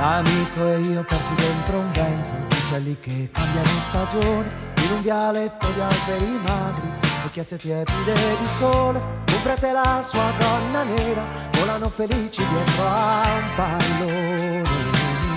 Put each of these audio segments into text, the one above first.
L'amico e io persi dentro un vento di uccelli che cambiano stagione, in un vialetto di alberi magri e chiazze tiepide di sole. Un prete e la sua donna nera volano felici dietro a un pallone.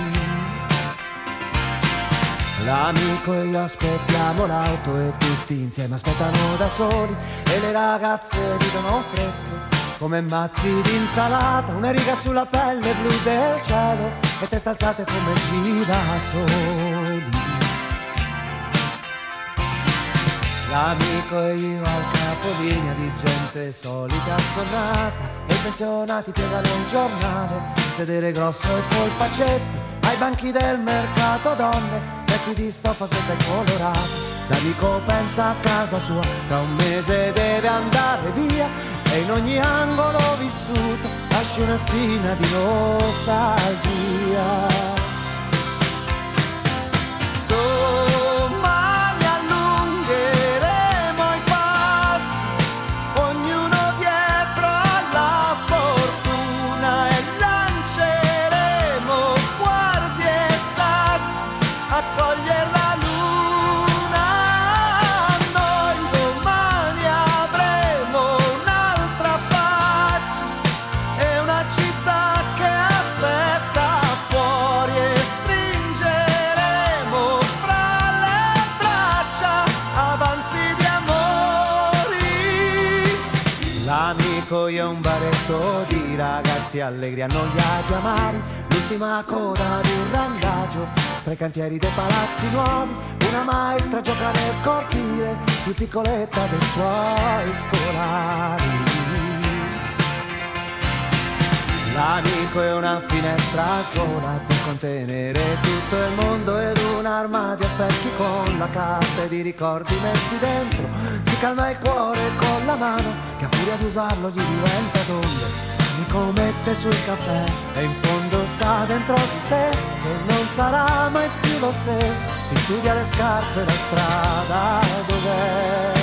L'amico e io aspettiamo l'auto e tutti insieme aspettano da soli, e le ragazze ridono fresche come mazzi di insalata, una riga sulla pelle blu del cielo e teste alzate come girasoli. L'amico e io al capolinea di gente solita assonnata, e i pensionati piegano il giornale, sedere grosso e polpacette, ai banchi del mercato donne, pezzi di stoffa svetta e colorata. L'amico pensa a casa sua, tra un mese deve andare via, e in ogni angolo vissuto lasci una spina di nostalgia. Domani allungheremo i passi, ognuno dietro alla fortuna, e lanceremo sguardi e sassi a cogliere la luna. Noi domani avremo un'altra faccia e una città che aspetta fuori, e stringeremo fra le braccia avanzi di amori. L'amico io è un baretto di ragazzi allegri annoiati amari, l'ultima coda di un randagio tra i cantieri dei palazzi nuovi, una maestra gioca nel cortile più piccoletta dei suoi scolari. L'amico è una finestra sola per contenere tutto il mondo, ed un armadio a specchi con la carta di ricordi messi dentro. Si calma il cuore con la mano che a furia di usarlo gli diventa tonde. L'amico mette sul caffè e in fondo sa dentro di sé che non sarà mai più lo stesso. Si studia le scarpe, la strada dov'è.